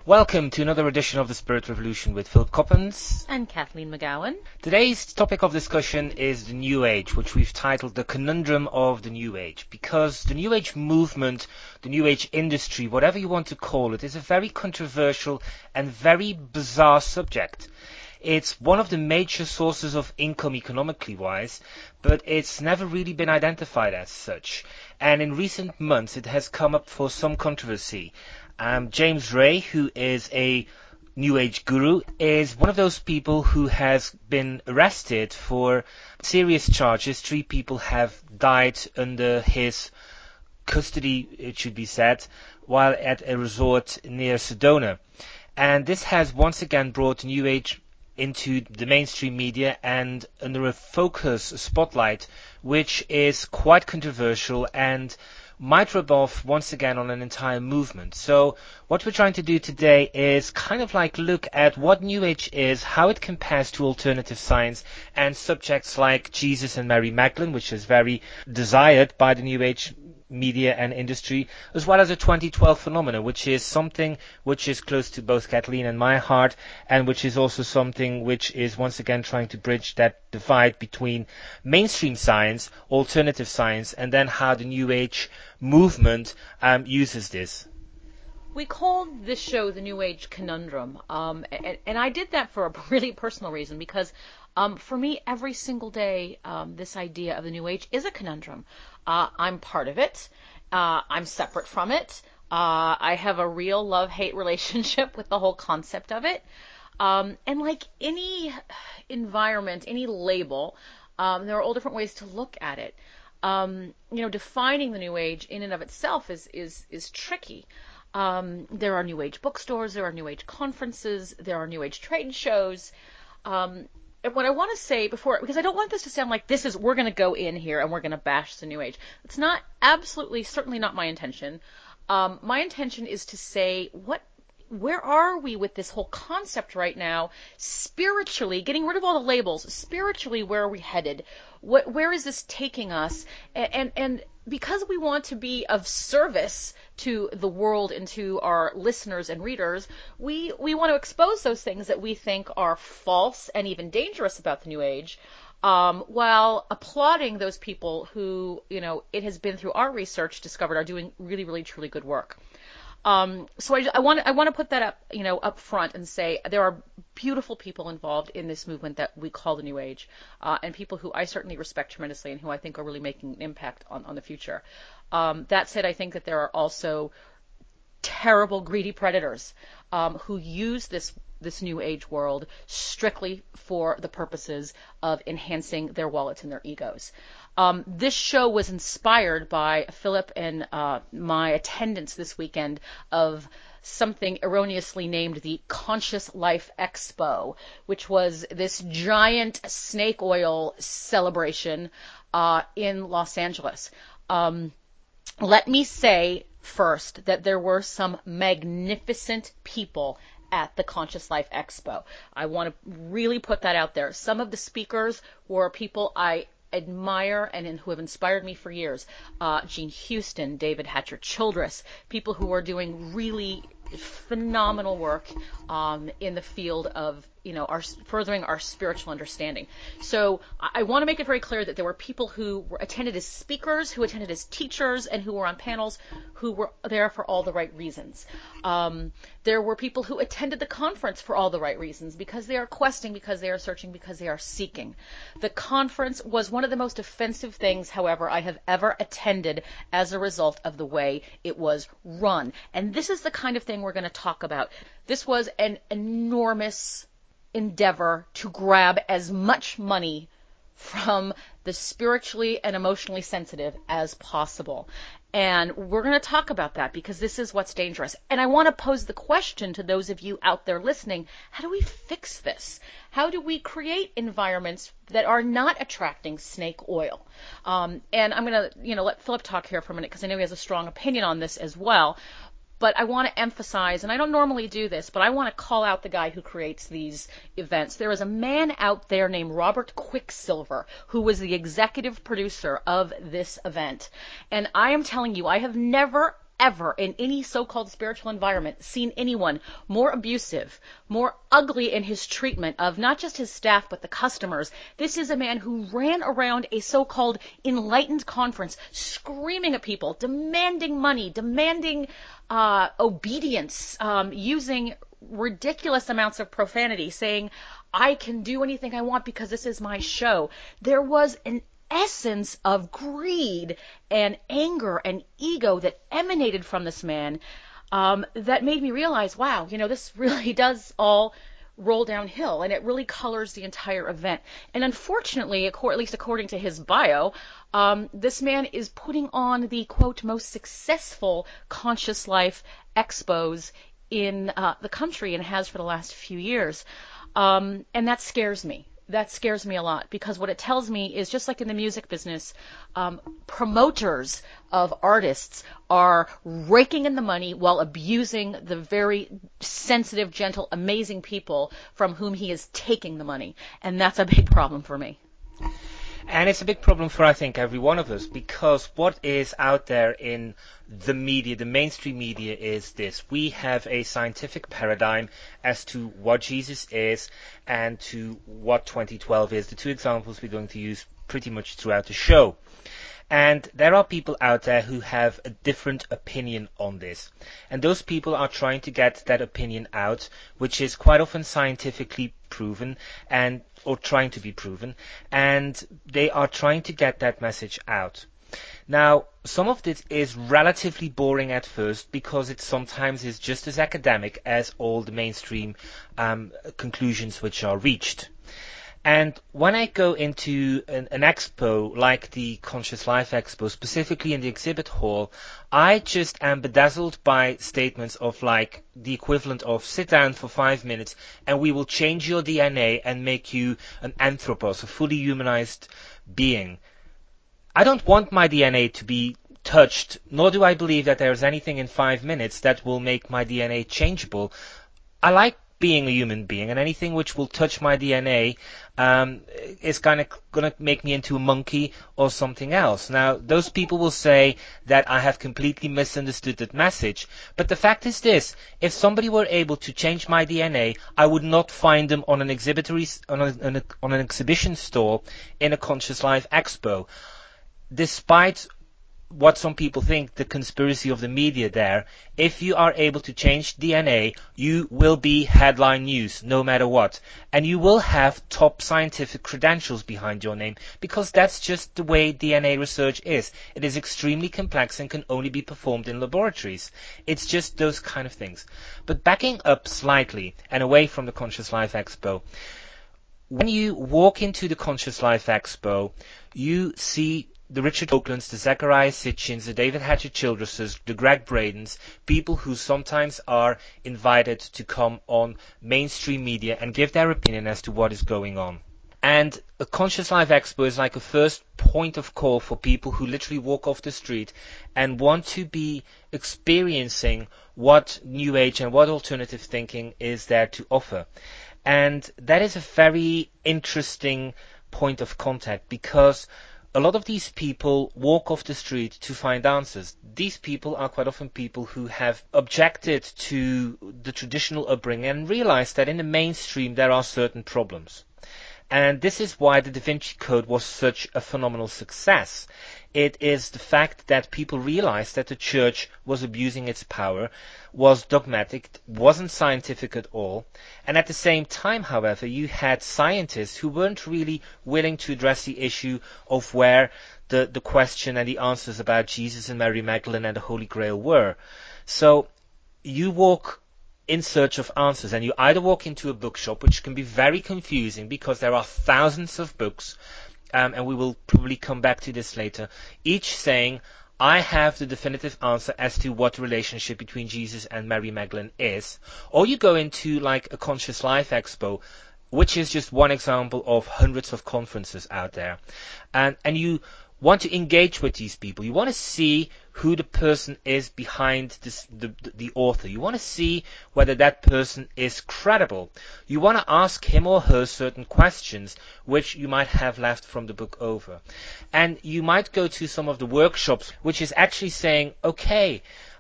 Welcome to another edition of the Spirit Revolution with Philip Coppens and Kathleen McGowan. Today's topic of discussion is the New Age, which we've titled The Conundrum of the New Age, because the New Age movement, the New Age industry, whatever you want to call it, is a very controversial and very bizarre subject. It's one of the major sources of income economically wise, but it's never really been identified as such. And in recent months it has come up for some controversy. James Ray, who is a New Age guru, is one of those people who has been arrested for serious charges. 3 people have died under his custody, it should be said, while at a resort near Sedona. And this has once again brought New Age into the mainstream media and under a focus, a spotlight, which is quite controversial and might rub off once again on an entire movement. So what we're trying to do today is kind of like look at what New Age is, how it compares to alternative science, and subjects like Jesus and Mary Magdalene, which is very desired by the New Age media and industry, as well as a 2012 phenomena, which is something which is close to both Kathleen and my heart, and which is also something which is once again trying to bridge that divide between mainstream science, alternative science, and then how the New Age movement uses this. We called this show the New Age Conundrum, and I did that for a really personal reason, because for me, every single day, this idea of the New Age is a conundrum. I'm part of it. I'm separate from it. I have a real love-hate relationship with the whole concept of it. And like any environment, any label, there are all different ways to look at it. Defining the New Age in and of itself is tricky. There are New Age bookstores, there are New Age conferences, there are New Age trade shows. And what I want to say before, because I don't want this to sound like we're going to go in here and we're going to bash the New Age. It's not, certainly not my intention. My intention is to say, where are we with this whole concept right now, spiritually, getting rid of all the labels, spiritually, where are we headed? Where is this taking us? And because we want to be of service to the world and to our listeners and readers, we want to expose those things that we think are false and even dangerous about the New Age, while applauding those people who, it has been through our research discovered are doing really, really, truly good work. So I want to put that up, up front and say there are beautiful people involved in this movement that we call the New Age, and people who I certainly respect tremendously and who I think are really making an impact on the future. That said, I think that there are also terrible, greedy predators who use this New Age world strictly for the purposes of enhancing their wallets and their egos. This show was inspired by Philip and my attendance this weekend of something erroneously named the Conscious Life Expo, which was this giant snake oil celebration in Los Angeles. Let me say first that there were some magnificent people at the Conscious Life Expo. I want to really put that out there. Some of the speakers were people I admire and who have inspired me for years. Jean Houston, David Hatcher Childress, people who are doing really phenomenal work in the field of furthering our spiritual understanding. So I want to make it very clear that there were people who attended as speakers, who attended as teachers, and who were on panels who were there for all the right reasons. There were people who attended the conference for all the right reasons, because they are questing, because they are searching, because they are seeking. The conference was one of the most offensive things, however, I have ever attended as a result of the way it was run. And this is the kind of thing we're going to talk about. This was an enormous endeavor to grab as much money from the spiritually and emotionally sensitive as possible. And we're going to talk about that because this is what's dangerous. And I want to pose the question to those of you out there listening, how do we fix this? How do we create environments that are not attracting snake oil? And I'm going to, let Philip talk here for a minute because I know he has a strong opinion on this as well. But I want to emphasize, and I don't normally do this, but I want to call out the guy who creates these events. There is a man out there named Robert Quicksilver, who was the executive producer of this event. And I am telling you, I have never, ever in any so-called spiritual environment seen anyone more abusive, more ugly in his treatment of not just his staff but the customers. This is a man who ran around a so-called enlightened conference screaming at people, demanding money, demanding obedience, using ridiculous amounts of profanity, saying, I can do anything I want because this is my show. There was an essence of greed and anger and ego that emanated from this man that made me realize, wow, this really does all roll downhill, and it really colors the entire event. And unfortunately, at least according to his bio, this man is putting on the, quote, most successful Conscious Life expos in the country and has for the last few years. And that scares me. That scares me a lot, because what it tells me is, just like in the music business, promoters of artists are raking in the money while abusing the very sensitive, gentle, amazing people from whom he is taking the money. And that's a big problem for me. And it's a big problem for, I think, every one of us, because what is out there in the media, the mainstream media, is this. We have a scientific paradigm as to what Jesus is and to what 2012 is. The two examples we're going to use pretty much throughout the show. And there are people out there who have a different opinion on this. And those people are trying to get that opinion out, which is quite often scientifically proven or trying to be proven, and they are trying to get that message out. Now, some of this is relatively boring at first, because it sometimes is just as academic as all the mainstream conclusions which are reached. And when I go into an expo like the Conscious Life Expo, specifically in the exhibit hall, I just am bedazzled by statements of like the equivalent of sit down for 5 minutes and we will change your DNA and make you an anthropos, a fully humanized being. I don't want my DNA to be touched, nor do I believe that there is anything in 5 minutes that will make my DNA changeable. I like being a human being, and anything which will touch my DNA is kind of going to make me into a monkey or something else. Now, those people will say that I have completely misunderstood that message, but the fact is this: if somebody were able to change my DNA, I would not find them on an on an exhibition store in a Conscious Life Expo. Despite what some people think, the conspiracy of the media there, if you are able to change DNA, you will be headline news no matter what. And you will have top scientific credentials behind your name, because that's just the way DNA research is. It is extremely complex and can only be performed in laboratories. It's just those kind of things. But backing up slightly and away from the Conscious Life Expo, when you walk into the Conscious Life Expo, you see the Richard Oaklands, the Zechariah Sitchins, the David Hatcher Childresses, the Greg Bradens, people who sometimes are invited to come on mainstream media and give their opinion as to what is going on. And a Conscious Life Expo is like a first point of call for people who literally walk off the street and want to be experiencing what New Age and what alternative thinking is there to offer. And that is a very interesting point of contact, because a lot of these people walk off the street to find answers. These people are quite often people who have objected to the traditional upbringing and realized that in the mainstream there are certain problems. And this is why the Da Vinci Code was such a phenomenal success. It is the fact that people realized that the church was abusing its power, was dogmatic, wasn't scientific at all. And at the same time, however, you had scientists who weren't really willing to address the issue of where the question and the answers about Jesus and Mary Magdalene and the Holy Grail were. So you walk in search of answers, and you either walk into a bookshop, which can be very confusing because there are thousands of books, and we will probably come back to this later, each saying, I have the definitive answer as to what the relationship between Jesus and Mary Magdalene is. Or you go into like a Conscious Life Expo, which is just one example of hundreds of conferences out there, and you want to engage with these people. You want to see who the person is behind this, the author. You want to see whether that person is credible. You want to ask him or her certain questions which you might have left from the book over. And you might go to some of the workshops which is actually saying, okay,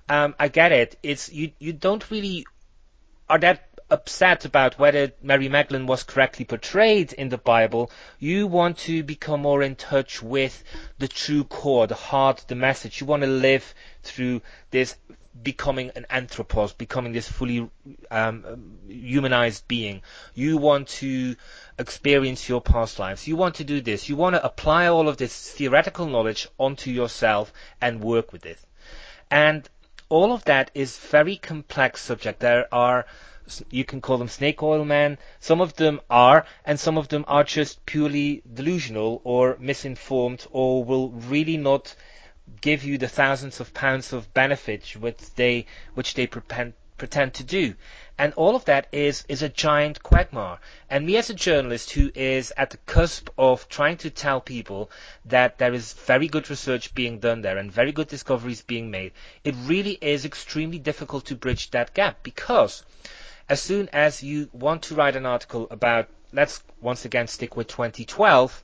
I get it. It's you don't really are that upset about whether Mary Magdalene was correctly portrayed in the Bible. You want to become more in touch with the true core, the heart, the message. You want to live through this becoming an anthropos, becoming this fully humanized being. You want to experience your past lives. You want to do this. You want to apply all of this theoretical knowledge onto yourself and work with it. And all of that is very complex subject. There are, you can call them snake oil men. Some of them are, and some of them are just purely delusional or misinformed, or will really not give you the thousands of pounds of benefit which they pretend to do. And all of that is a giant quagmire. And me as a journalist who is at the cusp of trying to tell people that there is very good research being done there and very good discoveries being made, it really is extremely difficult to bridge that gap, because as soon as you want to write an article about, let's once again stick with 2012,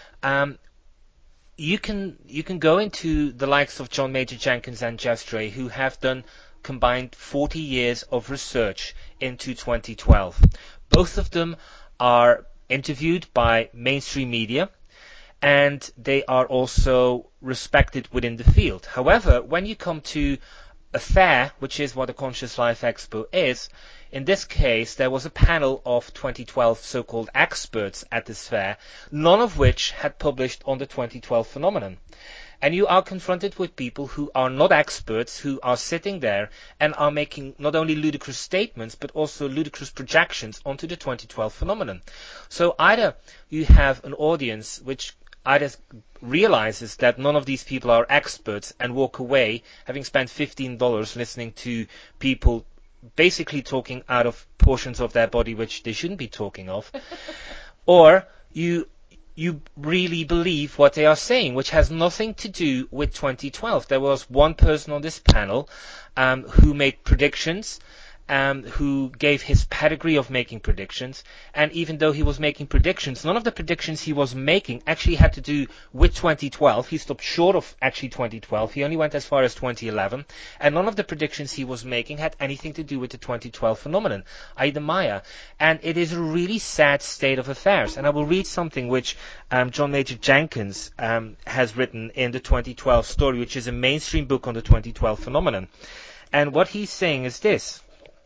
you can go into the likes of John Major Jenkins and Jeff Stray, who have done combined 40 years of research into 2012. Both of them are interviewed by mainstream media, and they are also respected within the field. However, when you come to a fair, which is what a Conscious Life Expo is, in this case, there was a panel of 2012 so-called experts at this fair, none of which had published on the 2012 phenomenon. And you are confronted with people who are not experts, who are sitting there and are making not only ludicrous statements, but also ludicrous projections onto the 2012 phenomenon. So either you have an audience which either realizes that none of these people are experts and walk away having spent $15 listening to people basically talking out of portions of their body which they shouldn't be talking of, or you really believe what they are saying, which has nothing to do with 2012. There was one person on this panel who made predictions, who gave his pedigree of making predictions, and even though he was making predictions, none of the predictions he was making actually had to do with 2012. He stopped short of actually 2012. He only went as far as 2011, and none of the predictions he was making had anything to do with the 2012 phenomenon, i.e. the Maya. And it is a really sad state of affairs. And I will read something which John Major Jenkins has written in the 2012 story, which is a mainstream book on the 2012 phenomenon. And what he's saying is this: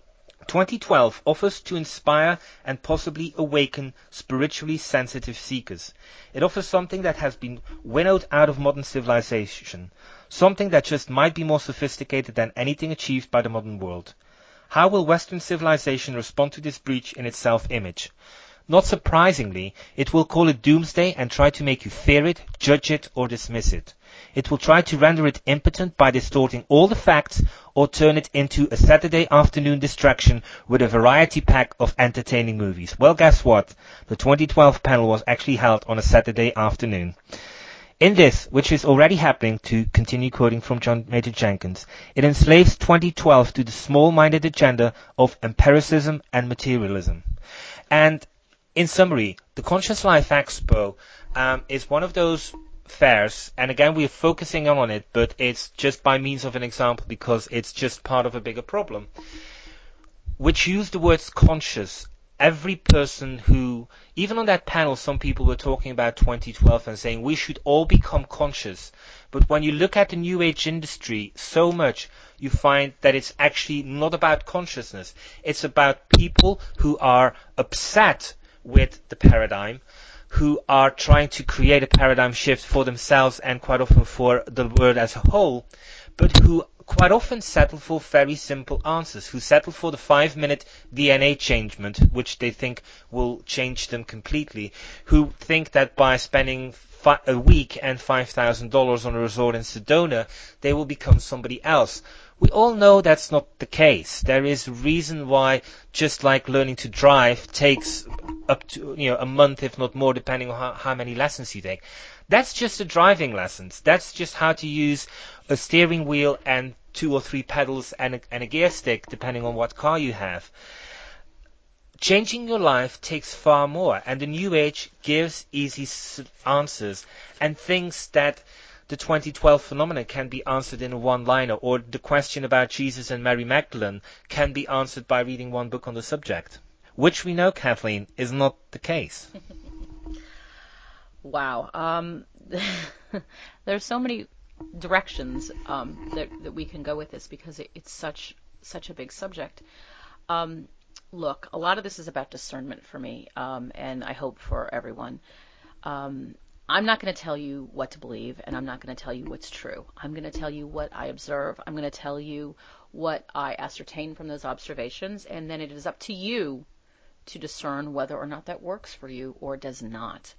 2012 offers to inspire and possibly awaken spiritually sensitive seekers. It offers something that has been winnowed out of modern civilization, something that just might be more sophisticated than anything achieved by the modern world. How will Western civilization respond to this breach in its self-image? Not surprisingly, it will call it doomsday and try to make you fear it, judge it, or dismiss it. It will try to render it impotent by distorting all the facts or turn it into a Saturday afternoon distraction with a variety pack of entertaining movies. Well, guess what? The 2012 panel was actually held on a Saturday afternoon. In this, which is already happening, to continue quoting from John Major Jenkins, it enslaves 2012 to the small-minded agenda of empiricism and materialism. And in summary, the Conscious Life Expo is one of those fairs, and again we are focusing on it, but it's just by means of an example because it's just part of a bigger problem, which use the words conscious. Every person who, even on that panel, some people were talking about 2012 and saying we should all become conscious. But when you look at the New Age industry so much, you find that it's actually not about consciousness. It's about people who are upset with the paradigm, who are trying to create a paradigm shift for themselves and quite often for the world as a whole, but who quite often settle for very simple answers, who settle for the 5-minute DNA changement, which they think will change them completely, who think that by spending a week and $5,000 on a resort in Sedona, they will become somebody else. We all know that's not the case. There is a reason why, just like learning to drive takes up to a month, if not more, depending on how many lessons you take. That's just the driving lessons. That's just how to use a steering wheel and 2 or 3 pedals and a gear stick, depending on what car you have. Changing your life takes far more, and the New Age gives easy answers and things that the 2012 phenomenon can be answered in a one-liner, or the question about Jesus and Mary Magdalene can be answered by reading one book on the subject, which we know, Kathleen, is not the case. Wow. There's so many directions that we can go with this, because it's such a big subject. Look, a lot of this is about discernment for me, and I hope for everyone. I'm not going to tell you what to believe, and I'm not going to tell you what's true. I'm going to tell you what I observe. I'm going to tell you what I ascertain from those observations, and then it is up to you to discern whether or not that works for you or does not.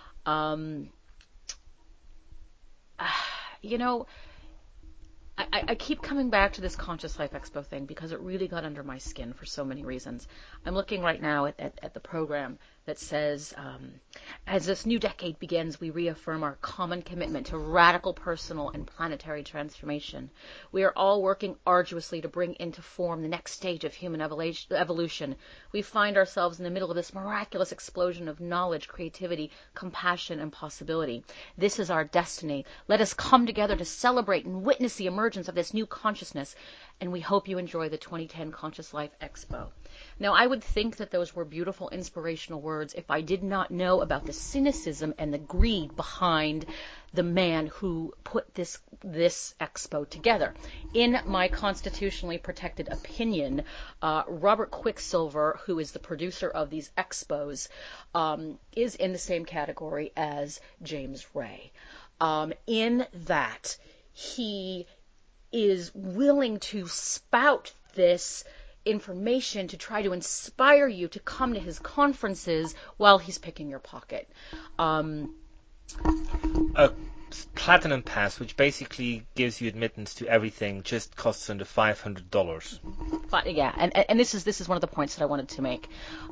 You know, I keep coming back to this Conscious Life Expo thing because it really got under my skin for so many reasons. I'm looking right now at the program that says, as this new decade begins, we reaffirm our common commitment to radical personal and planetary transformation. We are all working arduously to bring into form the next stage of human evolution. We find ourselves in the middle of this miraculous explosion of knowledge, creativity, compassion, and possibility. This is our destiny. Let us come together to celebrate and witness the emergence of this new consciousness, and we hope you enjoy the 2010 Conscious Life Expo. Now, I would think that those were beautiful, inspirational words if I did not know about the cynicism and the greed behind the man who put this expo together. In my constitutionally protected opinion, Robert Quicksilver, who is the producer of these expos, is in the same category as James Ray, in that he is willing to spout this information to try to inspire you to come to his conferences while he's picking your pocket. A platinum pass, which basically gives you admittance to everything, just costs under $500. Yeah, and this is one of the points that I wanted to make.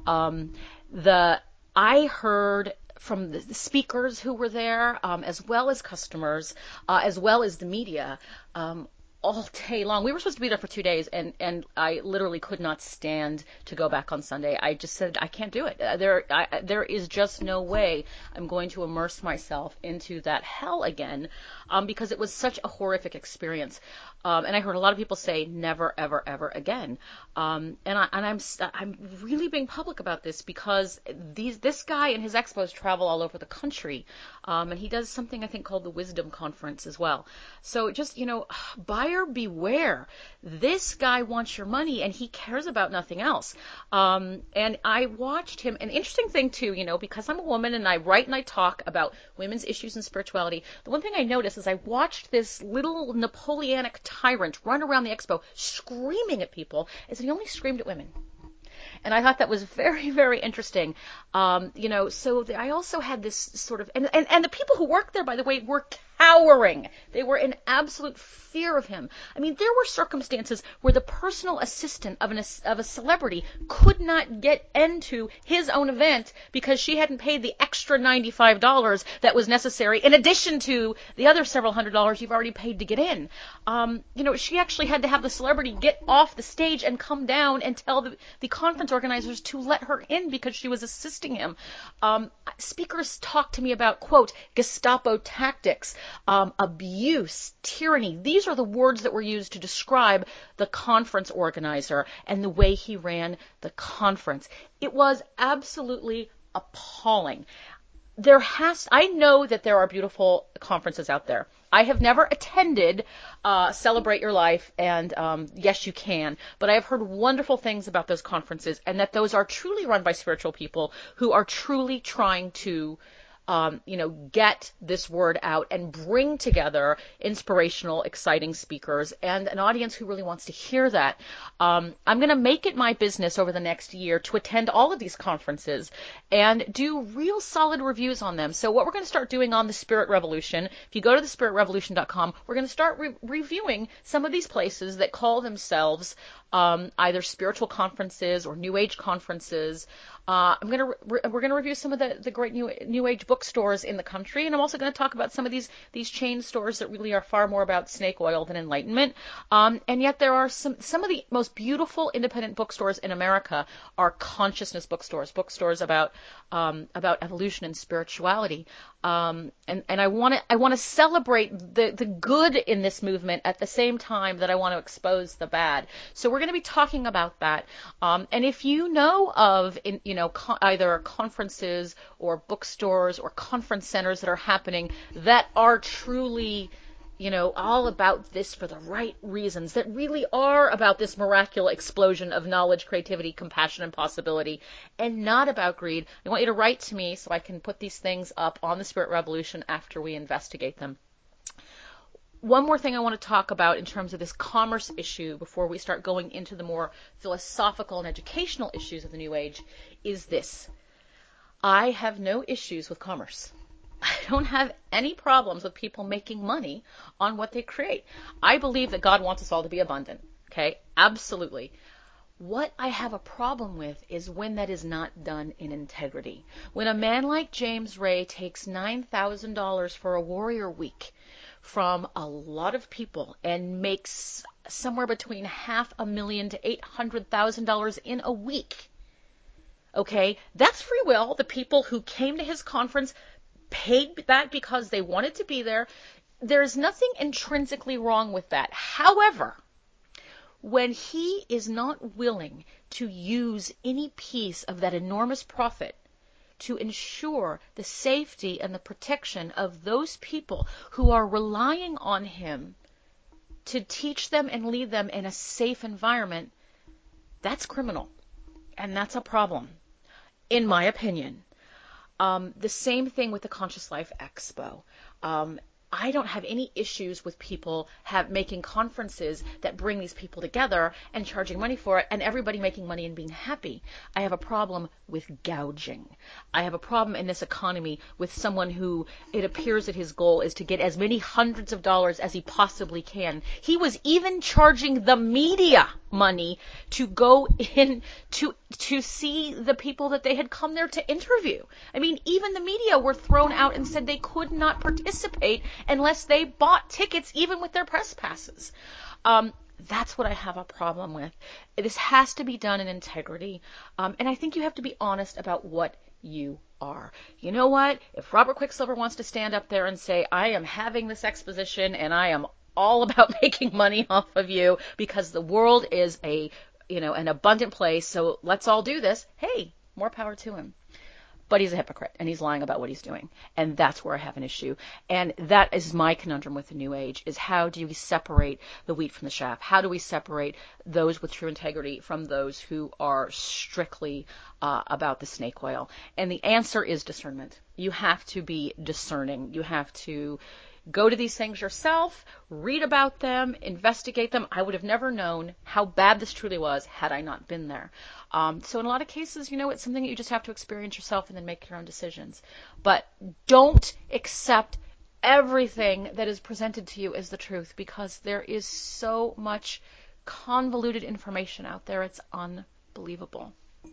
I heard from the speakers who were there, as well as customers, as well as the media, all day long. We were supposed to be there for 2 days, and I literally could not stand to go back on Sunday. I just said, I can't do it. There is just no way I'm going to immerse myself into that hell again, because it was such a horrific experience. And I heard a lot of people say, never, ever, ever again. And I'm really being public about this because this guy and his expos travel all over the country, and he does something I think called the Wisdom Conference as well. So just, buyer beware. This guy wants your money, and he cares about nothing else. And I watched him. An interesting thing too, because I'm a woman and I write and I talk about women's issues and spirituality. The one thing I noticed is I watched this little Napoleonic tyrant run around the expo screaming at people, as he only screamed at women. And I thought that was very, very interesting. So I also had this sort of, and the people who worked there, by the way, were cowering. They were in absolute fear of him. I mean, there were circumstances where the personal assistant of a celebrity could not get into his own event because she hadn't paid the extra $95 that was necessary, in addition to the other several $100s you've already paid to get in. She actually had to have the celebrity get off the stage and come down and tell the conference organizers to let her in because she was assisting him. Speakers talked to me about, quote, Gestapo tactics, abuse, tyranny. These are the words that were used to describe the conference organizer and the way he ran the conference. It was absolutely appalling. I know that there are beautiful conferences out there. I have never attended Celebrate Your Life, and Yes You Can, but I have heard wonderful things about those conferences, and that those are truly run by spiritual people who are truly trying to get this word out and bring together inspirational, exciting speakers and an audience who really wants to hear that. I'm going to make it my business over the next year to attend all of these conferences and do real solid reviews on them. So what we're going to start doing on the Spirit Revolution, if you go to thespiritrevolution.com, we're going to start reviewing some of these places that call themselves either spiritual conferences or New Age conferences. We're going to review some of the great New Age bookstores in the country, and I'm also going to talk about some of these chain stores that really are far more about snake oil than enlightenment. And yet there are some of the most beautiful independent bookstores in America are consciousness bookstores about evolution and spirituality. And I want to celebrate the good in this movement at the same time that I want to expose the bad. So we're going to be talking about that. And if you know of either conferences or bookstores or conference centers that are happening that are truly all about this for the right reasons, that really are about this miraculous explosion of knowledge, creativity, compassion, and possibility, and not about greed, I want you to write to me so I can put these things up on the Spirit Revolution after we investigate them. One more thing I want to talk about in terms of this commerce issue before we start going into the more philosophical and educational issues of the New Age is this. I have no issues with commerce. I don't have any problems with people making money on what they create. I believe that God wants us all to be abundant. Okay? Absolutely. What I have a problem with is when that is not done in integrity. When a man like James Ray takes $9,000 for a Warrior Week from a lot of people and makes somewhere between $500,000 to $800,000 in a week. Okay? That's free will. The people who came to his conference paid that because they wanted to be there. There's nothing intrinsically wrong with that. However, when he is not willing to use any piece of that enormous profit to ensure the safety and the protection of those people who are relying on him to teach them and lead them in a safe environment, that's criminal. And that's a problem, in my opinion. The same thing with the Conscious Life Expo. I don't have any issues with people making conferences that bring these people together and charging money for it and everybody making money and being happy. I have a problem with gouging. I have a problem in this economy with someone who it appears that his goal is to get as many hundreds of dollars as he possibly can. He was even charging the media money to go in to see the people that they had come there to interview. I mean, even the media were thrown out and said they could not participate unless they bought tickets, even with their press passes. That's what I have a problem with. This has to be done in integrity. And I think you have to be honest about what you are. You know what? If Robert Quicksilver wants to stand up there and say, I am having this exposition and I am all about making money off of you because the world is an abundant place, so let's all do this. Hey, more power to him. But he's a hypocrite, and he's lying about what he's doing. And that's where I have an issue. And that is my conundrum with the New Age, is how do we separate the wheat from the chaff? How do we separate those with true integrity from those who are strictly about the snake oil? And the answer is discernment. You have to be discerning. You have to go to these things yourself, read about them, investigate them. I would have never known how bad this truly was had I not been there. So in a lot of cases, it's something that you just have to experience yourself and then make your own decisions. But don't accept everything that is presented to you as the truth, because there is so much convoluted information out there. It's unbelievable.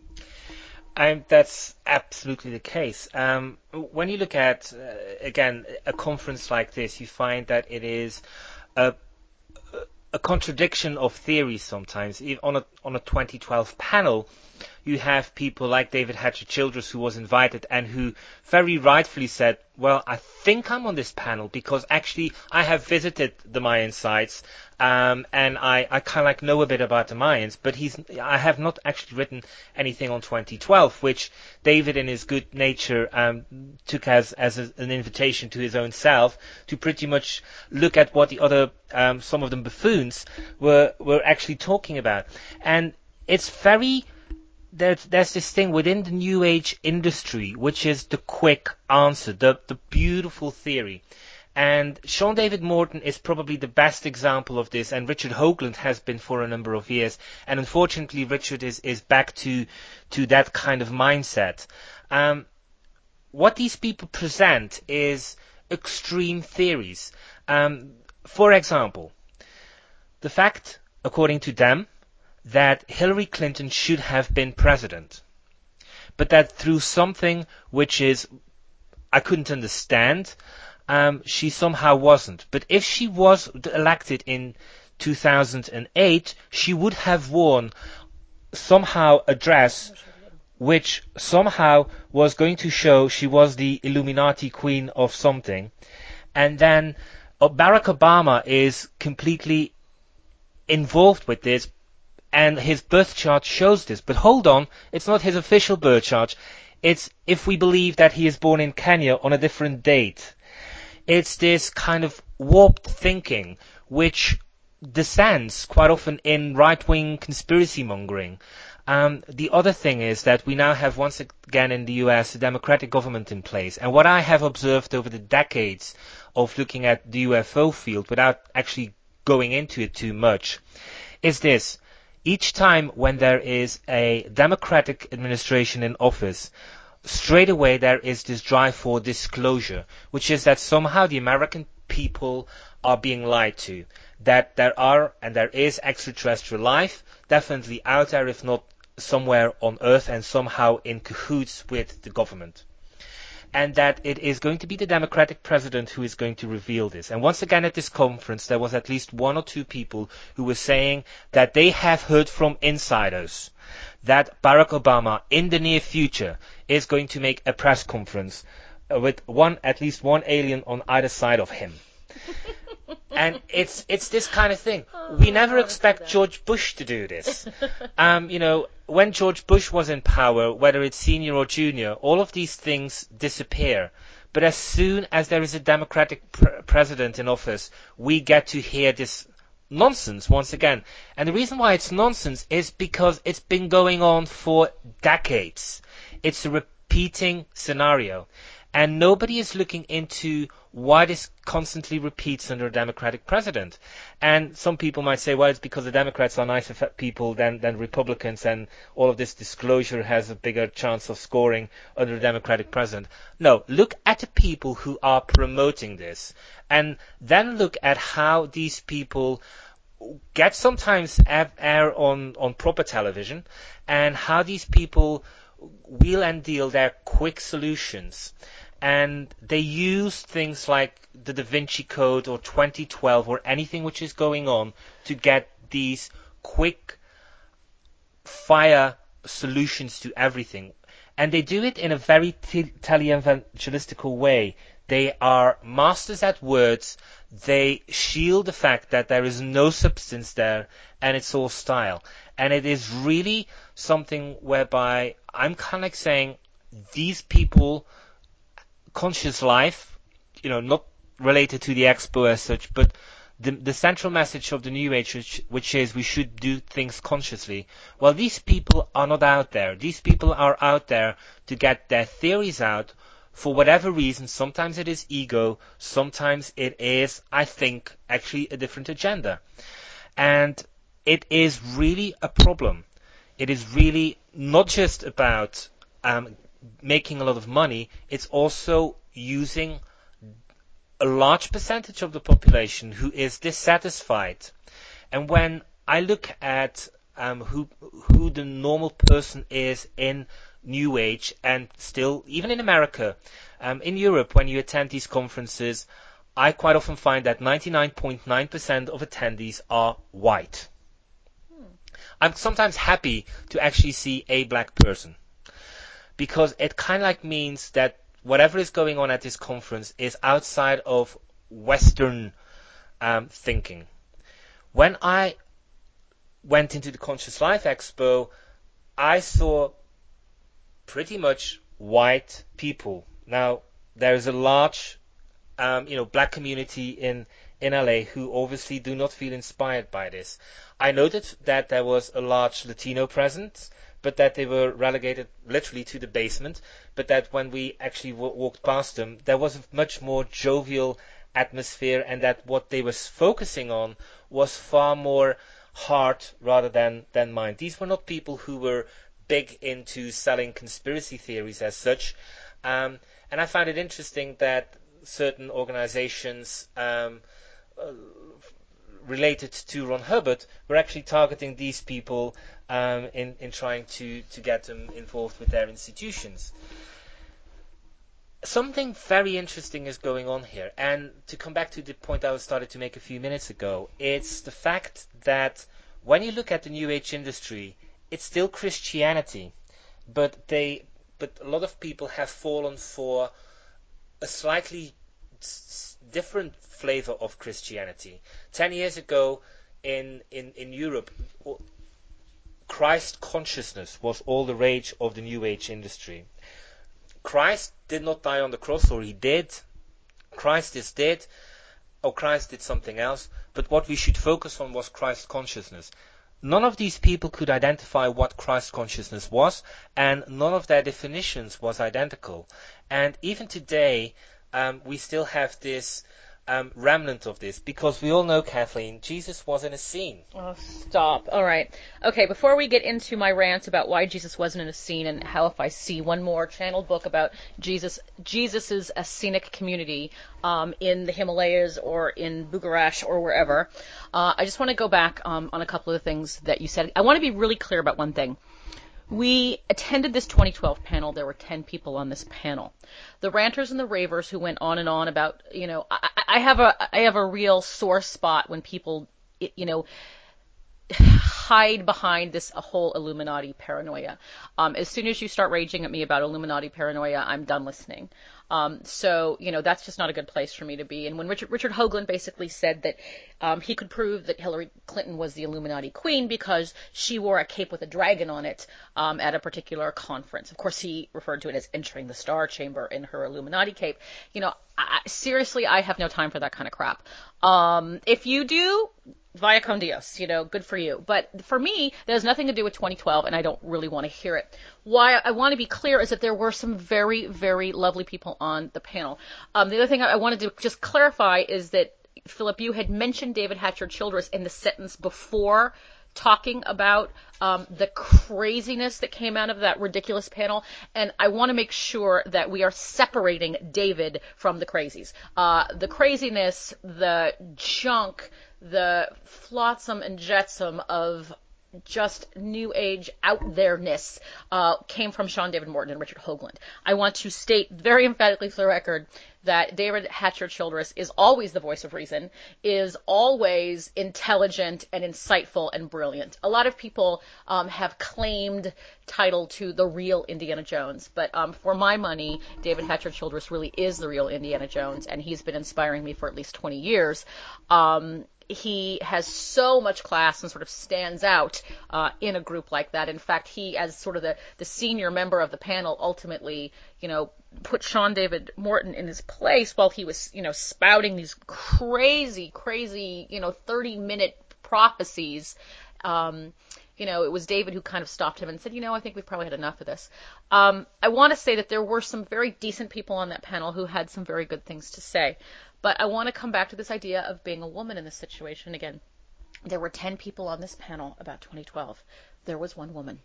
That's absolutely the case. When you look at, again, a conference like this, you find that it is a contradiction of theories sometimes. On a 2012 panel, you have people like David Hatcher Childress, who was invited and who very rightfully said, well, I think I'm on this panel because actually I have visited the Mayan sites and I kind of know a bit about the Mayans, but I have not actually written anything on 2012, which David in his good nature took as an invitation to his own self to pretty much look at what the other, some of them buffoons, were actually talking about. And it's very... There's this thing within the New Age industry, which is the quick answer, the beautiful theory. And Sean David Morton is probably the best example of this, and Richard Hoagland has been for a number of years. And unfortunately, Richard is back to that kind of mindset. What these people present is extreme theories. For example, the fact, according to them, that Hillary Clinton should have been president, but that through something which is I couldn't understand, she somehow wasn't. But if she was elected in 2008, she would have worn somehow a dress which somehow was going to show she was the Illuminati queen of something. And then Barack Obama is completely involved with this, and his birth chart shows this. But hold on, it's not his official birth chart. It's if we believe that he is born in Kenya on a different date. It's this kind of warped thinking which descends quite often in right-wing conspiracy mongering. The other thing is that we now have once again in the US a democratic government in place, and what I have observed over the decades of looking at the UFO field without actually going into it too much is this. Each time when there is a democratic administration in office, straight away there is this drive for disclosure, which is that somehow the American people are being lied to, that there are and there is extraterrestrial life definitely out there, if not somewhere on Earth and somehow in cahoots with the government. And that it is going to be the Democratic president who is going to reveal this. And once again at this conference, there was at least one or two people who were saying that they have heard from insiders that Barack Obama in the near future is going to make a press conference with at least one alien on either side of him. And it's this kind of thing. We never expect George Bush to do this. When George Bush was in power, whether it's senior or junior, all of these things disappear. But as soon as there is a Democratic president in office, we get to hear this nonsense once again. And the reason why it's nonsense is because it's been going on for decades. It's a repeating scenario. And nobody is looking into why this constantly repeats under a Democratic president. And some people might say, well, it's because the Democrats are nicer people than Republicans, and all of this disclosure has a bigger chance of scoring under a Democratic president. No, look at the people who are promoting this, and then look at how these people get sometimes air on proper television, and how these people wheel and deal their quick solutions. And they use things like the Da Vinci Code or 2012 or anything which is going on to get these quick fire solutions to everything. And they do it in a very tele-evangelistical way. They are masters at words. They shield the fact that there is no substance there and it's all style. And it is really something whereby I'm kind of like saying these people conscious life, not related to the expo as such, but the central message of the New Age, which is we should do things consciously. Well, these people are not out there. These people are out there to get their theories out for whatever reason. Sometimes it is ego. Sometimes it is, I think, actually a different agenda. And it is really a problem. It is really not just about making a lot of money. It's also using a large percentage of the population who is dissatisfied. And when I look at who the normal person is in New Age, and still even in America, in Europe, when you attend these conferences, I quite often find that 99.9% of attendees are white. I'm sometimes happy to actually see a black person, because it kind of like means that whatever is going on at this conference is outside of Western thinking. When I went into the Conscious Life Expo, I saw pretty much white people. Now, there is a large black community in LA who obviously do not feel inspired by this. I noted that there was a large Latino presence, but that they were relegated literally to the basement, but that when we actually walked past them, there was a much more jovial atmosphere, and that what they were focusing on was far more heart rather than mind. These were not people who were big into selling conspiracy theories as such, and I find it interesting that certain organizations related to Ron Hubbard, we're actually targeting these people in trying to get them involved with their institutions. Something very interesting is going on here, and to come back to the point I started to make a few minutes ago, it's the fact that when you look at the New Age industry, it's still Christianity, but a lot of people have fallen for a slightly different flavor of Christianity. 10 years ago in Europe, Christ consciousness was all the rage of the New Age industry. Christ did not die on the cross, or he did. Christ is dead, or Christ did something else. But what we should focus on was Christ consciousness. None of these people could identify what Christ consciousness was, and none of their definitions was identical. And even today, we still have this remnant of this, because we all know, Kathleen, Jesus was in a scene. Oh, stop. All right. Okay, before we get into my rant about why Jesus wasn't in a scene and how if I see one more channeled book about Jesus's scenic community in the Himalayas or in Bucharest or wherever, I just want to go back on a couple of the things that you said. I want to be really clear about one thing. We attended this 2012 panel. There were 10 people on this panel. The ranters and the ravers who went on and on about, I have a real sore spot when people, hide behind this whole Illuminati paranoia. As soon as you start raging at me about Illuminati paranoia, I'm done listening. So that's just not a good place for me to be. And when Richard Hoagland basically said that he could prove that Hillary Clinton was the Illuminati queen because she wore a cape with a dragon on it at a particular conference. Of course, he referred to it as entering the Star Chamber in her Illuminati cape. Seriously, I have no time for that kind of crap. If you do, vaya con Dios, good for you. But for me, that has nothing to do with 2012, and I don't really want to hear it. Why I want to be clear is that there were some very, very lovely people on the panel. The other thing I wanted to just clarify is that, Philip, you had mentioned David Hatcher Childress in the sentence before talking about the craziness that came out of that ridiculous panel, and I want to make sure that we are separating David from the crazies. The craziness, the junk, the flotsam and jetsam of just new age out there-ness came from Sean David Morton and Richard Hoagland. I want to state very emphatically for the record that David Hatcher Childress is always the voice of reason, is always intelligent and insightful and brilliant. A lot of people have claimed title to the real Indiana Jones, but for my money, David Hatcher Childress really is the real Indiana Jones, and he's been inspiring me for at least 20 years. He has so much class and sort of stands out in a group like that. In fact, he, as sort of the senior member of the panel, ultimately, put Sean David Morton in his place while he was, spouting these crazy, 30-minute prophecies. It was David who kind of stopped him and said, I think we've probably had enough of this. I want to say that there were some very decent people on that panel who had some very good things to say. But I want to come back to this idea of being a woman in this situation again. There were 10 people on this panel about 2012. There was one woman.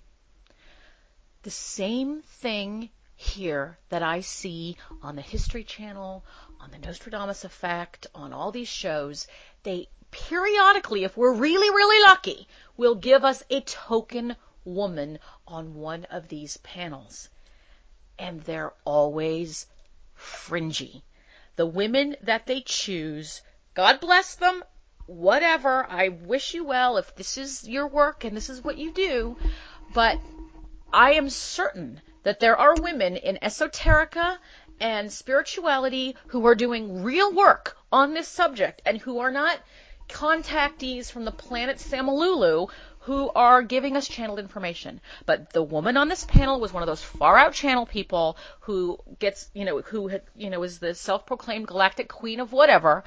The same thing here that I see on the History Channel, on the Nostradamus Effect, on all these shows, they periodically, if we're really, really lucky, will give us a token woman on one of these panels. And they're always fringy. The women that they choose, God bless them, whatever, I wish you well if this is your work and this is what you do, but I am certain that there are women in esoterica and spirituality who are doing real work on this subject and who are not contactees from the planet Samalulu who are giving us channeled information. But the woman on this panel was one of those far out channel people who gets, who is the self-proclaimed galactic queen of whatever.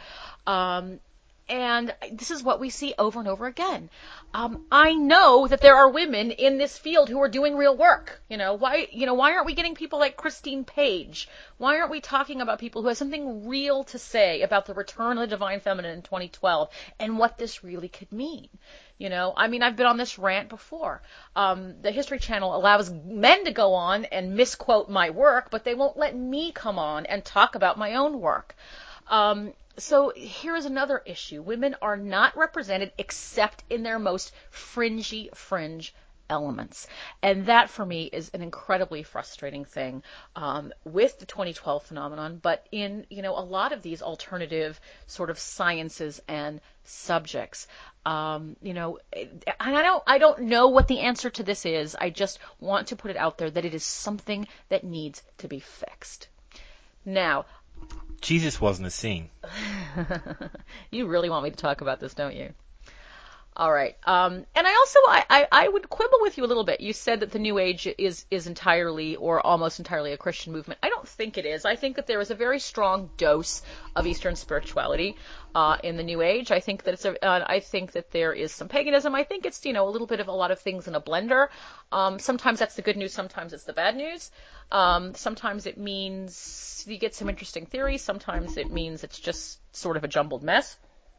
And this is what we see over and over again. I know that there are women in this field who are doing real work. Why aren't we getting people like Christine Page? Why aren't we talking about people who have something real to say about the return of the divine feminine in 2012 and what this really could mean? I've been on this rant before. The History Channel allows men to go on and misquote my work, but they won't let me come on and talk about my own work. So here's another issue. Women are not represented except in their most fringe elements. And that for me is an incredibly frustrating thing with the 2012 phenomenon, but in, a lot of these alternative sort of sciences and subjects. And I don't know what the answer to this is. I just want to put it out there that it is something that needs to be fixed. Now, Jesus wasn't a scene. you really want me to talk about this, don't you? All right. And I would quibble with you a little bit. You said that the New Age is entirely or almost entirely a Christian movement. I don't think it is. I think that there is a very strong dose of Eastern spirituality in the New Age. I think that I think that there is some paganism. I think it's a little bit of a lot of things in a blender. Sometimes that's the good news. Sometimes it's the bad news. Sometimes it means you get some interesting theories. Sometimes it means it's just sort of a jumbled mess.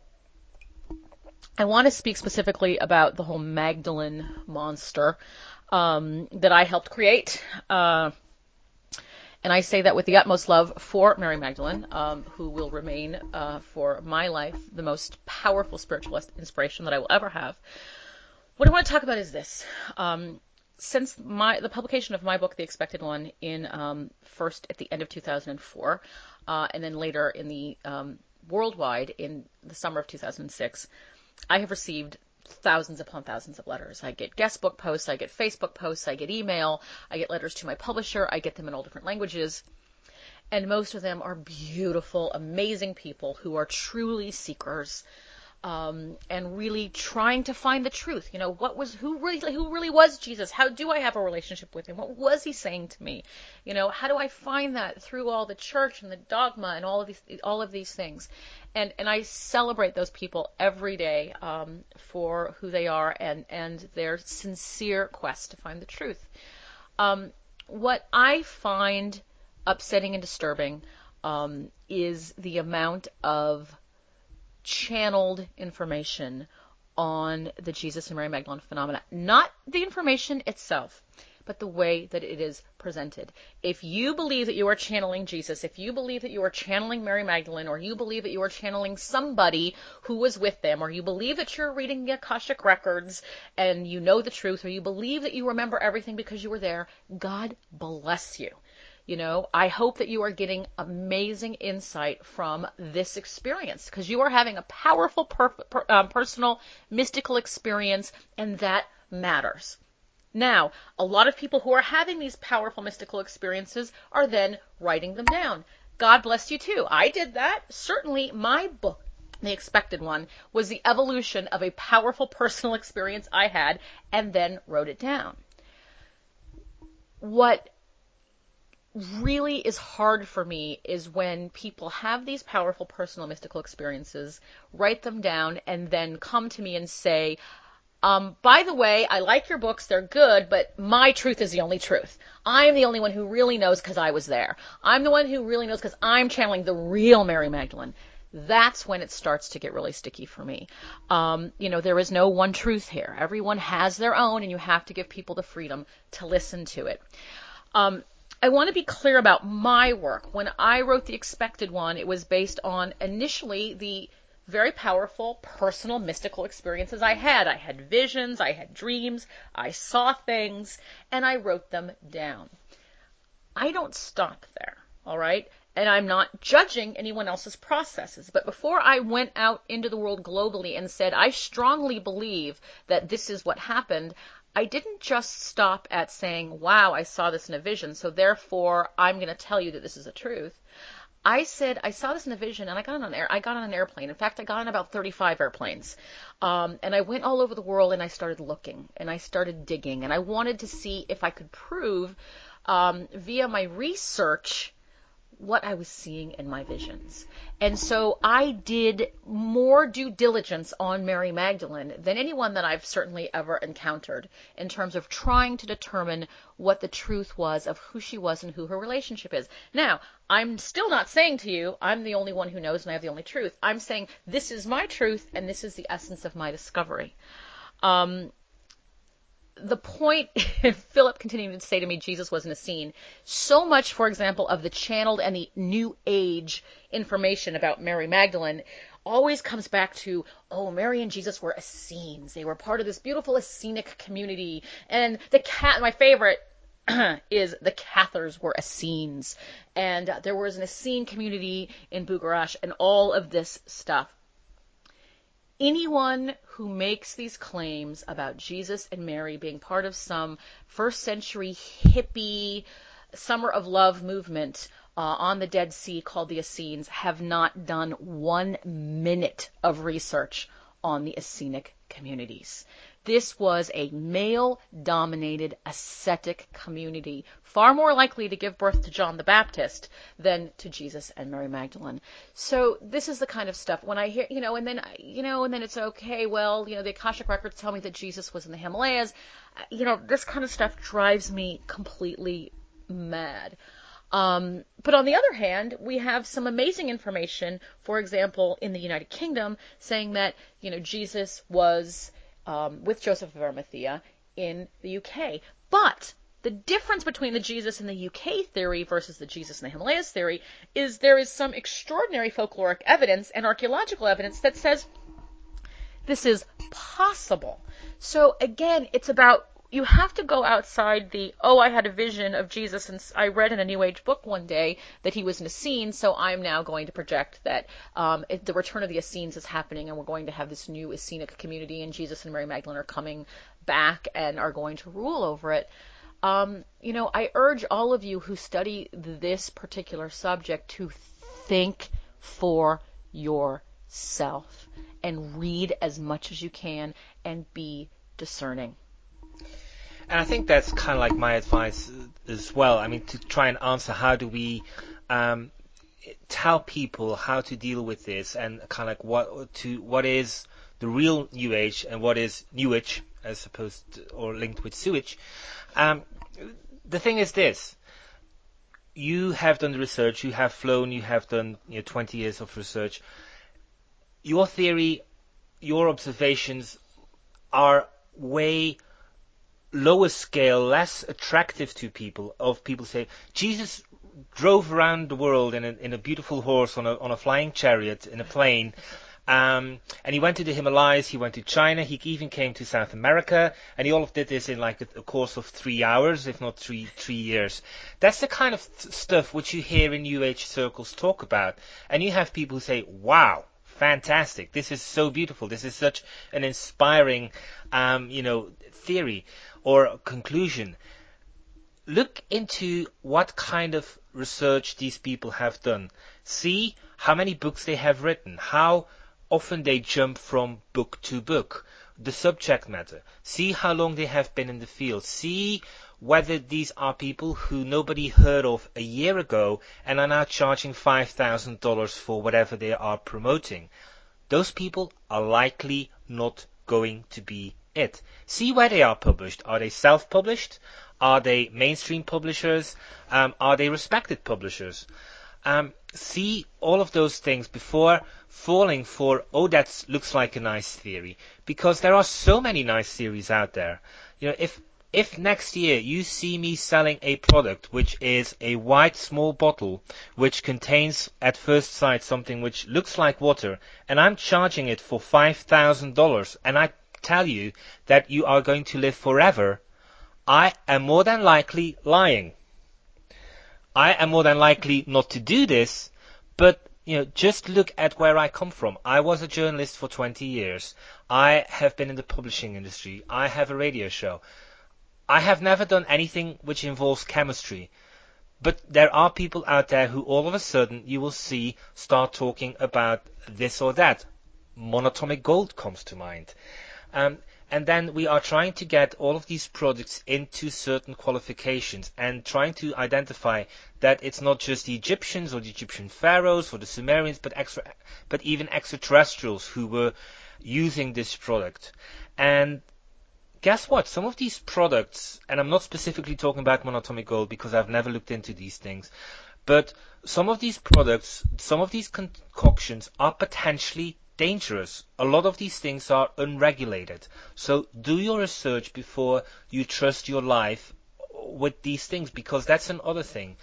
I want to speak specifically about the whole Magdalene monster that I helped create. And I say that with the utmost love for Mary Magdalene, who will remain for my life the most powerful spiritual inspiration that I will ever have. What I want to talk about is this. Since the publication of my book, The Expected One, in first at the end of 2004, and then later in the worldwide in the summer of 2006, I have received thousands upon thousands of letters. I get guest book posts, I get Facebook posts, I get email, I get letters to my publisher, I get them in all different languages. And most of them are beautiful, amazing people who are truly seekers, and really trying to find the truth. Who really was Jesus? How do I have a relationship with him? What was he saying to me? How do I find that through all the church and the dogma and all of these things? And I celebrate those people every day for who they are and their sincere quest to find the truth. What I find upsetting and disturbing is the amount of channeled information on the Jesus and Mary Magdalene phenomena. Not the information itself, but the way that it is presented. If you believe that you are channeling Jesus, if you believe that you are channeling Mary Magdalene, or you believe that you are channeling somebody who was with them, or you believe that you're reading the Akashic records and you know the truth, or you believe that you remember everything because you were there, God bless you. I hope that you are getting amazing insight from this experience, because you are having a powerful, personal, mystical experience, and that matters. Now, a lot of people who are having these powerful mystical experiences are then writing them down. God bless you too. I did that. Certainly my book, The Expected One, was the evolution of a powerful personal experience I had and then wrote it down. What really is hard for me is when people have these powerful personal mystical experiences, write them down, and then come to me and say, by the way, I like your books, they're good, but my truth is the only truth. I'm the only one who really knows because I was there. I'm the one who really knows because I'm channeling the real Mary Magdalene. That's when it starts to get really sticky for me. There is no one truth here. Everyone has their own, and you have to give people the freedom to listen to it. I want to be clear about my work. When I wrote The Expected One, it was based on initially the very powerful personal mystical experiences I had. I had visions, I had dreams, I saw things, and I wrote them down. I don't stop there, all right? And I'm not judging anyone else's processes. But before I went out into the world globally and said, I strongly believe that this is what happened, I didn't just stop at saying, wow, I saw this in a vision, so therefore I'm going to tell you that this is the truth. I said, I saw this in a vision, and I got on an airplane. In fact, I got on about 35 airplanes. And I went all over the world, and I started looking, and I started digging, and I wanted to see if I could prove via my research what I was seeing in my visions. And so I did more due diligence on Mary Magdalene than anyone that I've certainly ever encountered in terms of trying to determine what the truth was of who she was and who her relationship is. Now, I'm still not saying to you, I'm the only one who knows and I have the only truth. I'm saying this is my truth and this is the essence of my discovery. the point, Philip continued to say to me, Jesus was in a scene. So much, for example, of the channeled and the New Age information about Mary Magdalene always comes back to, oh, Mary and Jesus were Essenes. They were part of this beautiful Essenic community. And my favorite is the Cathars were Essenes. And there was an Essene community in Bucharest and all of this stuff. Anyone who makes these claims about Jesus and Mary being part of some first century hippie summer of love movement on the Dead Sea called the Essenes have not done 1 minute of research on the Essenic communities. This was a male-dominated ascetic community, far more likely to give birth to John the Baptist than to Jesus and Mary Magdalene. So this is the kind of stuff when I hear, and then it's okay. Well, the Akashic records tell me that Jesus was in the Himalayas. This kind of stuff drives me completely mad. But on the other hand, we have some amazing information, for example, in the United Kingdom, saying that, Jesus was with Joseph of Arimathea in the UK. But the difference between the Jesus in the UK theory versus the Jesus in the Himalayas theory is there is some extraordinary folkloric evidence and archaeological evidence that says this is possible. So again, it's about, you have to go outside I had a vision of Jesus and I read in a New Age book one day that he was an Essene, so I'm now going to project that the return of the Essenes is happening and we're going to have this new Essenic community and Jesus and Mary Magdalene are coming back and are going to rule over it. I urge all of you who study this particular subject to think for yourself and read as much as you can and be discerning. And I think that's kind of like my advice as well. I mean, to try and answer how do we tell people how to deal with this and kind of like what is the real New Age and what is New Age as opposed to, or linked with sewage. The thing is this. You have done the research, you have flown, you have done 20 years of research. Your theory, your observations are way lower scale, less attractive to people. Of people say Jesus drove around the world in a beautiful horse on a flying chariot in a plane, and he went to the Himalayas, he went to China, he even came to South America, and he all did this in like a course of 3 hours, if not three years. That's the kind of stuff which you hear in New Age circles talk about, and you have people who say, "Wow, fantastic! This is so beautiful. This is such an inspiring, theory." Or conclusion. Look into what kind of research these people have done. See how many books they have written, how often they jump from book to book, the subject matter. See how long they have been in the field. See whether these are people who nobody heard of a year ago and are now charging $5,000 for whatever they are promoting. Those people are likely not going to be it. See where they are published. Are they self-published? Are they mainstream publishers? Are they respected publishers? See all of those things before falling for, that looks like a nice theory. Because there are so many nice theories out there. If next year you see me selling a product which is a white small bottle which contains at first sight something which looks like water and I'm charging it for $5,000 and I tell you that you are going to live forever, I am more than likely lying. I am more than likely not to do this, but just look at where I come from. I was a journalist for 20 years. I have been in the publishing industry. I have a radio show. I have never done anything which involves chemistry. But there are people out there who all of a sudden you will see start talking about this or that. Monatomic gold comes to mind. And then we are trying to get all of these products into certain qualifications and trying to identify that it's not just the Egyptians or the Egyptian pharaohs or the Sumerians, but even extraterrestrials who were using this product. And guess what? Some of these products, and I'm not specifically talking about monatomic gold because I've never looked into these things, but some of these products, some of these concoctions are potentially dangerous. A lot of these things are unregulated. So do your research before you trust your life with these things, because that's another thing.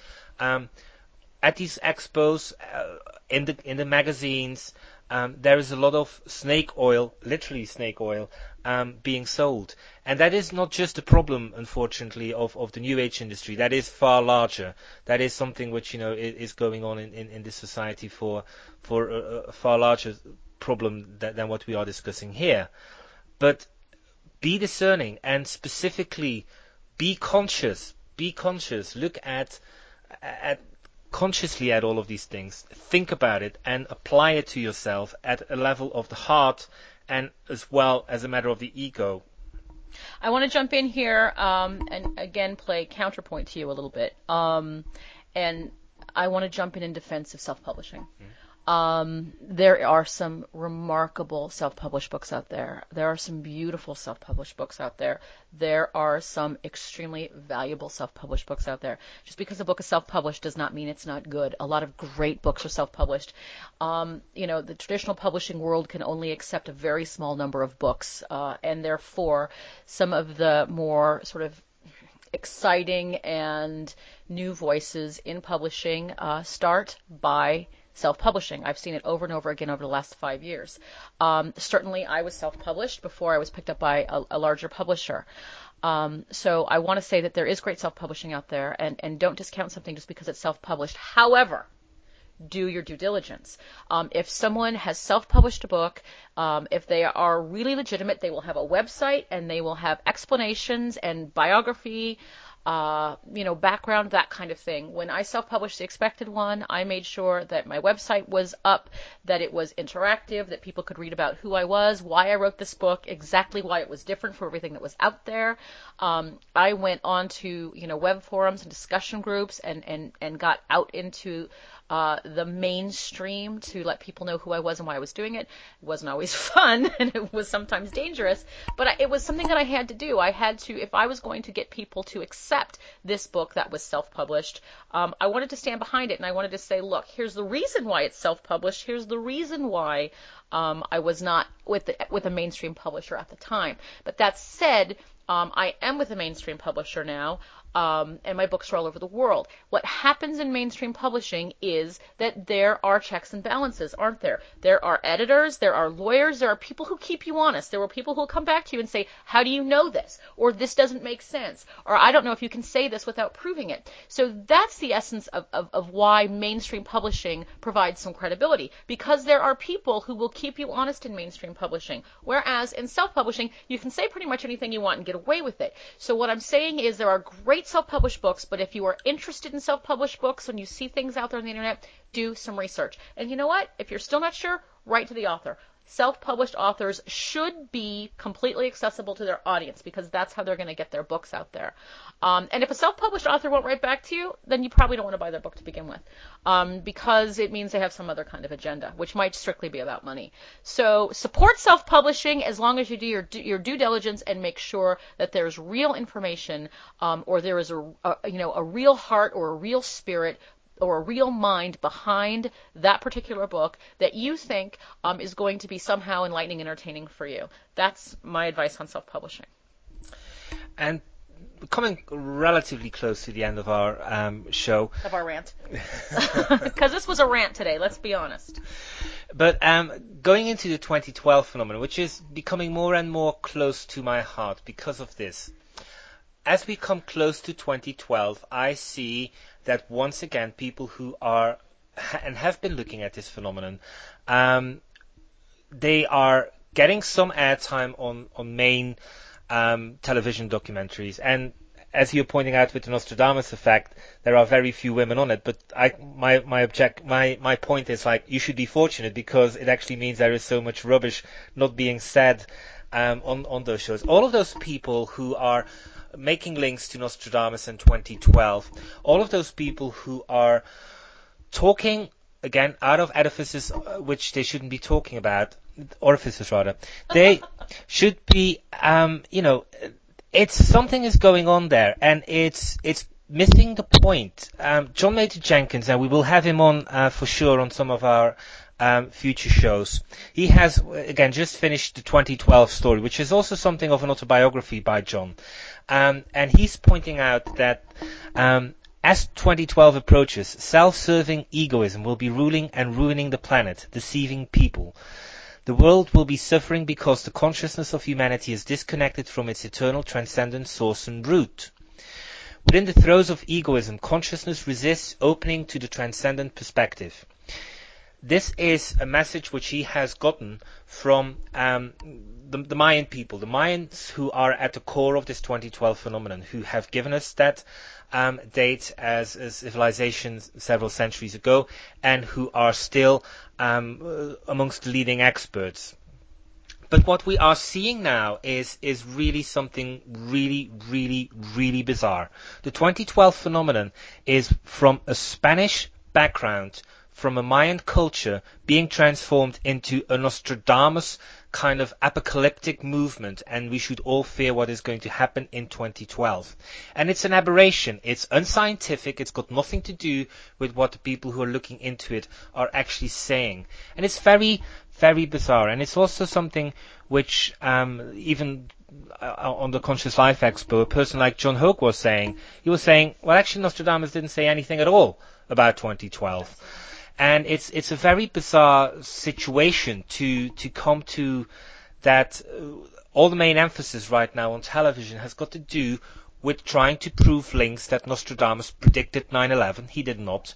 At these expos, in the magazines, there is a lot of snake oil, literally snake oil, being sold. And that is not just a problem, unfortunately, of the New Age industry. That is far larger. That is something which, is going on in this society for a far larger problem than what we are discussing here. But be discerning and specifically be conscious. Be conscious. Look at consciously at all of these things. Think about it and apply it to yourself at a level of the heart and as well as a matter of the ego. I want to jump in here and again play counterpoint to you a little bit. And I want to jump in defense of self-publishing. There are some remarkable self-published books out there. There are some beautiful self-published books out there. There are some extremely valuable self-published books out there. Just because a book is self-published does not mean it's not good. A lot of great books are self-published. The traditional publishing world can only accept a very small number of books, and therefore some of the more sort of exciting and new voices in publishing start by self-publishing. I've seen it over and over again over the last 5 years. Certainly, I was self-published before I was picked up by a larger publisher. So I want to say that there is great self-publishing out there, and don't discount something just because it's self-published. However, do your due diligence. If someone has self-published a book, if they are really legitimate, they will have a website and they will have explanations and biography, background, that kind of thing. When I self-published The Expected One, I made sure that my website was up, that it was interactive, that people could read about who I was, why I wrote this book, exactly why it was different from everything that was out there. I went on to, web forums and discussion groups and got out into the mainstream to let people know who I was and why I was doing it. It wasn't always fun, and it was sometimes dangerous, but it was something that I had to do. I had to, if I was going to get people to accept this book that was self-published, I wanted to stand behind it, and I wanted to say, look, here's the reason why it's self-published. Here's the reason why I was not with a mainstream publisher at the time. But that said, I am with a mainstream publisher now, and my books are all over the world. What happens in mainstream publishing is that there are checks and balances, aren't there? There are editors, there are lawyers, there are people who keep you honest. There are people who will come back to you and say, how do you know this? Or this doesn't make sense. Or I don't know if you can say this without proving it. So that's the essence of why mainstream publishing provides some credibility, because there are people who will keep you honest in mainstream publishing. Whereas in self-publishing, you can say pretty much anything you want and get away with it. So what I'm saying is there are great self-published books, but if you are interested in self-published books and you see things out there on the internet, do some research. And you know what? If you're still not sure, write to the author. Self-published authors should be completely accessible to their audience, because that's how they're going to get their books out there. And if a self-published author won't write back to you, then you probably don't want to buy their book to begin with, because it means they have some other kind of agenda, which might strictly be about money. So support self-publishing as long as you do your due diligence and make sure that there's real information, or there is a real heart or a real spirit or a real mind behind that particular book that you think is going to be somehow enlightening and entertaining for you. That's my advice on self-publishing. And coming relatively close to the end of our show. Of our rant. Because this was a rant today, let's be honest. But going into the 2012 phenomenon, which is becoming more and more close to my heart because of this. As we come close to 2012, I see that once again people who are and have been looking at this phenomenon, they are getting some airtime on main television documentaries. And as you're pointing out with the Nostradamus effect, there are very few women on it. But my point is, like, you should be fortunate, because it actually means there is so much rubbish not being said on those shows. All of those people who are making links to Nostradamus in 2012, all of those people who are talking, again, out of edifices which they shouldn't be talking about, orifices rather, they should be, it's something is going on there, and it's missing the point. John Maynard Jenkins, and we will have him on for sure on some of our future shows. He has, again, just finished the 2012 story, which is also something of an autobiography by John. And he's pointing out that as 2012 approaches, self-serving egoism will be ruling and ruining the planet, deceiving people. The world will be suffering because the consciousness of humanity is disconnected from its eternal transcendent source and root. Within the throes of egoism, consciousness resists opening to the transcendent perspective. This is a message which he has gotten from the Mayan people, the Mayans who are at the core of this 2012 phenomenon, who have given us that date as civilization several centuries ago, and who are still amongst the leading experts. But what we are seeing now is really something really, really, really bizarre. The 2012 phenomenon is from a Spanish background, from a Mayan culture being transformed into a Nostradamus kind of apocalyptic movement, and we should all fear what is going to happen in 2012. And it's an aberration. It's unscientific. It's got nothing to do with what the people who are looking into it are actually saying. And it's very, very bizarre. And it's also something which even on the Conscious Life Expo, a person like John Hoke was saying. He was saying, well, actually Nostradamus didn't say anything at all about 2012. And it's a very bizarre situation to come to that. All the main emphasis right now on television has got to do with trying to prove links that Nostradamus predicted 9/11. He did not.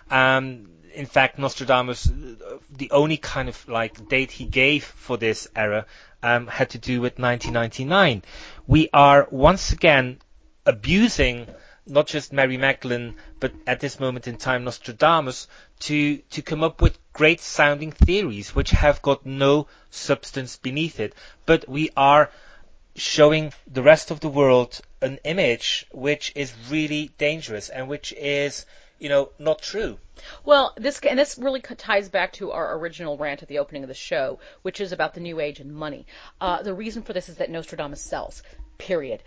In fact, Nostradamus, the only kind of like date he gave for this era had to do with 1999. We are once again abusing not just Mary Magdalene, but at this moment in time Nostradamus, to come up with great sounding theories which have got no substance beneath it. But we are showing the rest of the world an image which is really dangerous and which is, not true. Well, this really ties back to our original rant at the opening of the show, which is about the New Age and money. The reason for this is that Nostradamus sells, period.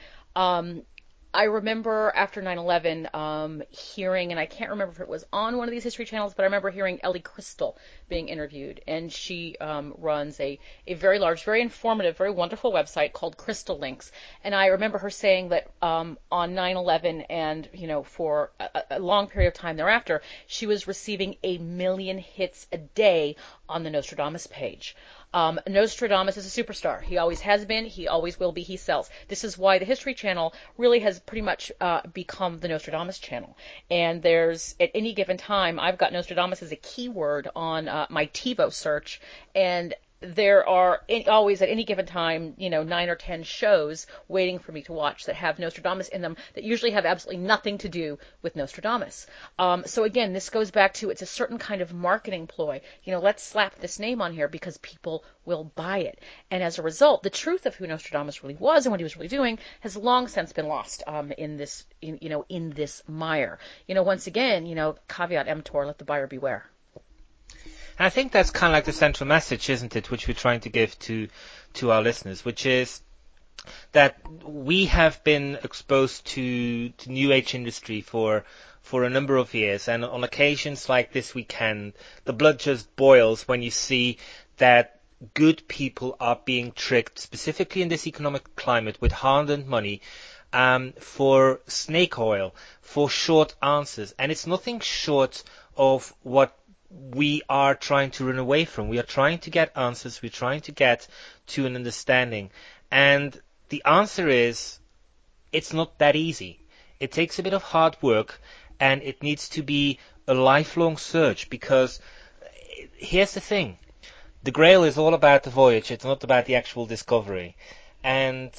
I remember after 9/11 hearing, and I can't remember if it was on one of these history channels, but I remember hearing Ellie Crystal being interviewed, and she runs a very large, very informative, very wonderful website called Crystal Links. And I remember her saying that on 9/11 and, for a long period of time thereafter, she was receiving 1 million hits a day on the Nostradamus page. Nostradamus is a superstar. He always has been. He always will be. He sells. This is why the History Channel really has pretty much become the Nostradamus channel. And there's, at any given time, I've got Nostradamus as a keyword on my TiVo search, and there are always at any given time, 9 or 10 shows waiting for me to watch that have Nostradamus in them that usually have absolutely nothing to do with Nostradamus. So again, this goes back to, it's a certain kind of marketing ploy. Let's slap this name on here because people will buy it. And as a result, the truth of who Nostradamus really was and what he was really doing has long since been lost in this mire. Once again, caveat emptor, let the buyer beware. And I think that's kind of like the central message, isn't it, which we're trying to give to our listeners, which is that we have been exposed to New Age industry for a number of years, and on occasions like this weekend, the blood just boils when you see that good people are being tricked, specifically in this economic climate, with hard-earned money for snake oil, for short answers. And it's nothing short of what we are trying to run away from. We are trying to get answers. We're trying to get to an understanding. And the answer is, it's not that easy. It takes a bit of hard work, and it needs to be a lifelong search, because here's the thing. The Grail is all about the voyage. It's not about the actual discovery. And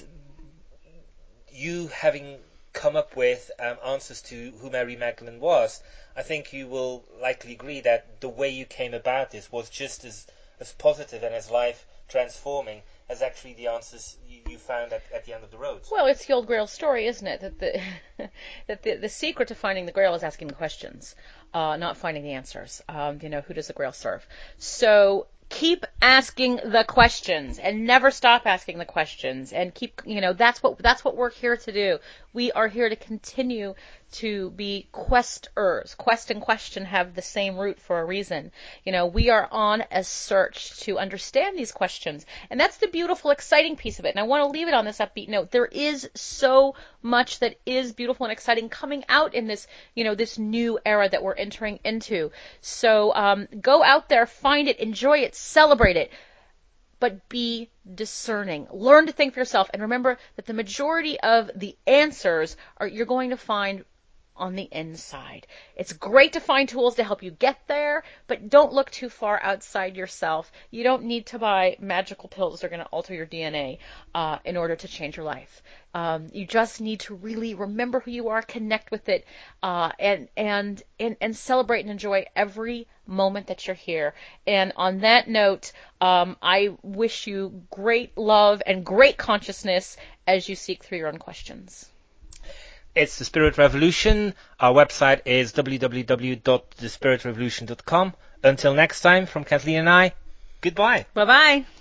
you having come up with answers to who Mary Magdalene was, I think you will likely agree that the way you came about this was just as positive and as life transforming as actually the answers you found at the end of the road. Well, it's the old Grail story, isn't it? That the secret to finding the Grail is asking the questions, not finding the answers. Who does the Grail serve? So keep asking the questions and never stop asking the questions, and keep, that's what we're here to do. We are here to continue to be questers. Quest and question have the same root for a reason. We are on a search to understand these questions. And that's the beautiful, exciting piece of it. And I want to leave it on this upbeat note. There is so much that is beautiful and exciting coming out in this, this new era that we're entering into. So go out there, find it, enjoy it, celebrate it. But be discerning. Learn to think for yourself. And remember that the majority of the answers you're going to find on the inside. It's great to find tools to help you get there, but don't look too far outside yourself. You don't need to buy magical pills that are going to alter your DNA in order to change your life. You just need to really remember who you are, connect with it, and celebrate and enjoy every moment that you're here. And on that note, I wish you great love and great consciousness as you seek through your own questions. It's The Spirit Revolution. Our website is www.thespiritrevolution.com. Until next time, from Kathleen and I, goodbye. Bye-bye.